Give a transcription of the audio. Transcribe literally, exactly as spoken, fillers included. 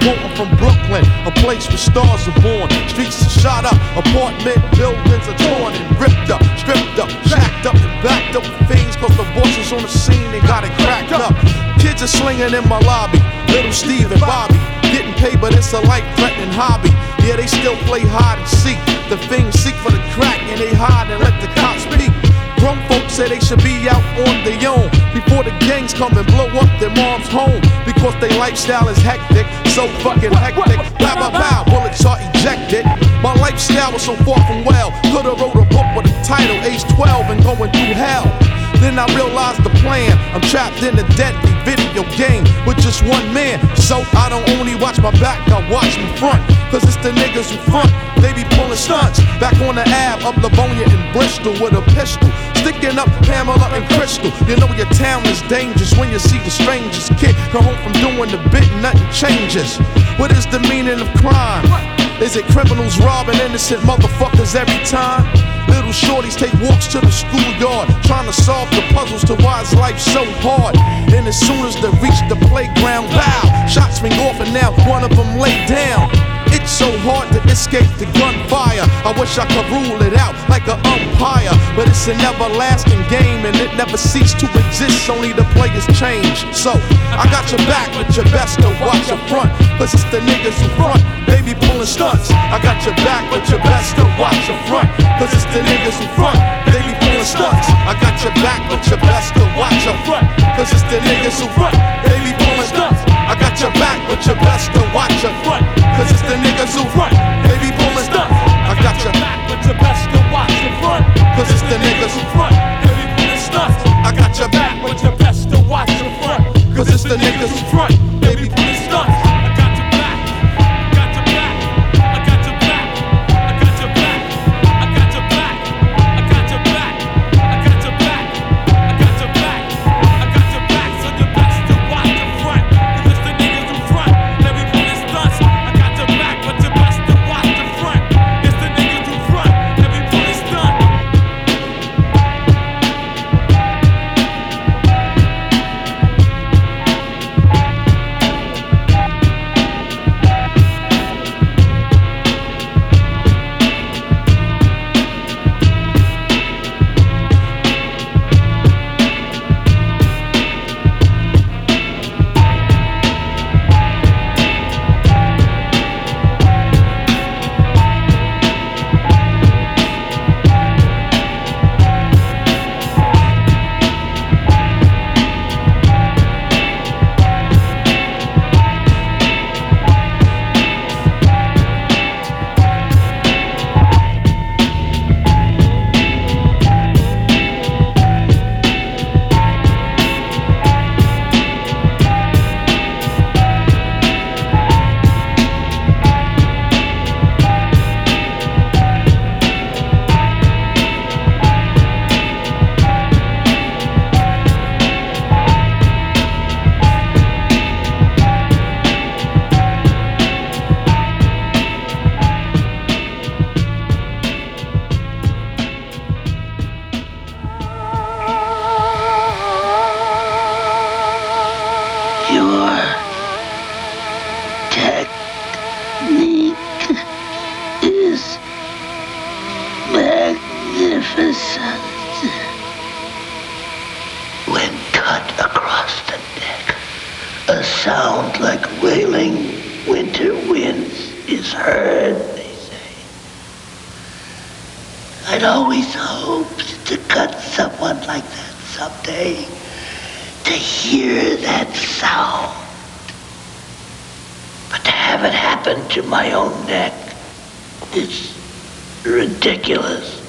quoting from Brooklyn, a place where stars are born. Streets are shot up, apartment buildings are torn and ripped up, stripped up, shacked up and backed up with fiends. Cause the bosses on the scene, they got it cracked up. Kids are slinging in my lobby, little Steve and Bobby, getting paid, but it's a life-threatening hobby. Yeah, they still play hide and seek. The fiends seek for the crack and they hide and let the cops peek. Grown folks say they should be out on their own before the gangs come and blow up their mom's home. Because their lifestyle is hectic, so fucking hectic. Bow, bow, bow, bullets are ejected. My lifestyle was so far from well. Could've wrote a book with a title, age twelve and going through hell. Then I realized the plan. I'm trapped in a deadly video game with just one man. So I don't only watch my back, I watch my front. Cause it's the niggas who front, they be pulling stunts. Back on the Ave, up Livonia in Bristol with a pistol, sticking up Pamela and Crystal. You know your town is dangerous when you see the strangest kid come home from doing the bit and nothing changes. What is the meaning of crime? Is it criminals robbing innocent motherfuckers every time? Little shorties take walks to the schoolyard, trying to solve the puzzles to why is life so hard. And as soon as they reach the playground, pow, shots ring off and now one of them lay down. It's so hard to escape the gunfire. I wish I could rule it out like an umpire, but it's an everlasting game and it never ceased to exist, only the players change. So I got your back, but your best to watch your front. Cause it's the niggas who front, they be pulling stunts. I got your back, but your best to watch your front. Cause it's the niggas who front, they be pulling stunts. I got your back, but your best to watch your front. Cause it's the niggas who front, they be pulling stunts. I got your back, but your best to watch your front. Cause it's the niggas who front, they be pulling stunts. I got your back, but your best to watch your front. Cause it's the niggas who front, they be pulling stunts. I got your back, but your best to watch your front. Cause it's the niggas who front, they be pulling stunts. I got your back, I got your back, I got your back, I got your back, I got your back, I got your back, I got your back, I got your back, I got your back. So your best to watch your front. Cause it's the niggas who front, they be pulling stunts. I got your back, but your best to watch the front. It's the niggas who front, they be pulling stunts. When cut across the neck, a sound like wailing winter winds is heard, they say. I'd always hoped to cut someone like that someday, to hear that sound. But to have it happen to my own neck is ridiculous.